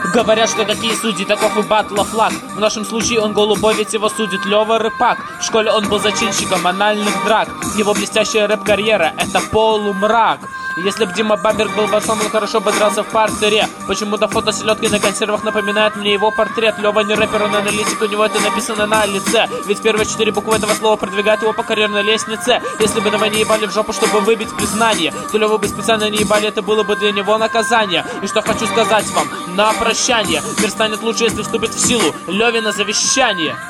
Говорят, что такие судьи, таков и батла флаг. В нашем случае он голубой, ведь его судит Лёва Рыпак. В школе он был зачинщиком анальных драк. Его блестящая рэп-карьера — это полумрак. Если б Дима Бамберг был борцом, он хорошо бы дрался в партере. Почему-то фото селедки на консервах напоминает мне его портрет. Лёва не рэпер, он аналитик, у него это написано на лице. Ведь первые 4 буквы этого слова продвигают его по карьерной лестнице. Если бы на войне ебали в жопу, чтобы выбить признание, то Лёву бы специально не ебали, это было бы для него наказание. И что хочу сказать вам на прощание: мир станет лучше, если вступит в силу Лёвино завещание.